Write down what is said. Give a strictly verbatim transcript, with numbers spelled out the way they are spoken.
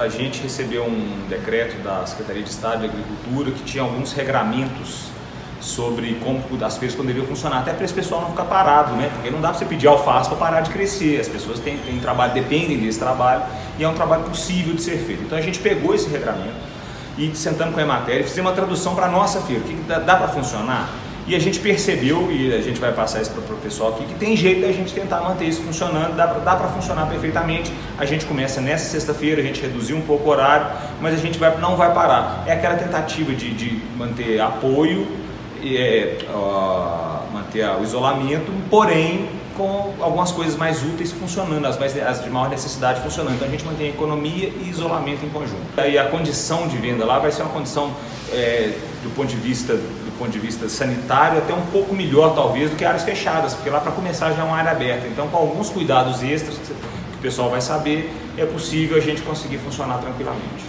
a gente recebeu um decreto da Secretaria de Estado de Agricultura que tinha alguns regramentos sobre como as feiras poderiam funcionar, até para esse pessoal não ficar parado, né? Porque não dá para você pedir alface para parar de crescer, as pessoas têm, têm trabalho, dependem desse trabalho e é um trabalho possível de ser feito. Então a gente pegou esse regramento e sentando com a Emater, fizemos uma tradução para a nossa feira, o que, que dá, dá para funcionar? E a gente percebeu, e a gente vai passar isso para o pessoal aqui, que tem jeito da gente tentar manter isso funcionando, dá para funcionar perfeitamente. A gente começa nessa sexta-feira, a gente reduziu um pouco o horário, mas a gente vai, não vai parar. É aquela tentativa de, de manter apoio, é, uh, manter o isolamento, porém com algumas coisas mais úteis funcionando, as, mais, as de maior necessidade funcionando. Então a gente mantém a economia e isolamento em conjunto. E a condição de venda lá vai ser uma condição é, do ponto de vista do ponto de vista sanitário até um pouco melhor talvez do que áreas fechadas, porque lá para começar já é uma área aberta. Então com alguns cuidados extras que o pessoal vai saber, é possível a gente conseguir funcionar tranquilamente.